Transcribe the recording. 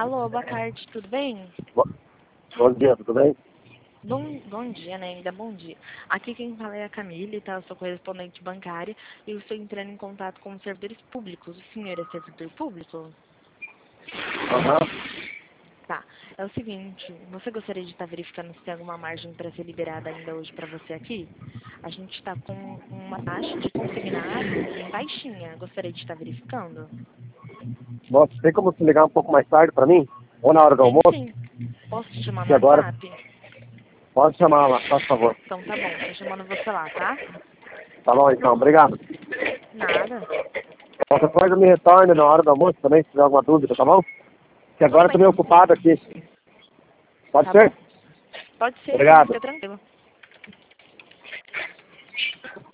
Alô, boa tarde, tudo bem? Bom dia, tudo bem? Bom dia, né? Ainda bom dia. Aqui quem fala é a Camille, tá? Eu sou correspondente bancária e eu estou entrando em contato com os servidores públicos. O senhor é servidor público? Aham. Tá. É o seguinte, você gostaria de estar verificando se tem alguma margem para ser liberada ainda hoje para você aqui? A gente está com uma taxa de consignário bem baixinha. Gostaria de estar verificando? Nossa, tem como se ligar um pouco mais tarde pra mim? Ou na hora do Tem almoço? sim. Posso te chamar Que no agora WhatsApp? pode chamar lá, por favor. Então tá bom, tô chamando você lá, tá? Tá bom então, obrigado. Nada. Qualquer coisa me retorne na hora do almoço também, se tiver alguma dúvida, tá bom? Que Tudo agora eu tô bem. meio ocupado aqui. Pode Tá bom. ser? Pode ser sim, Obrigado. fica tranquilo.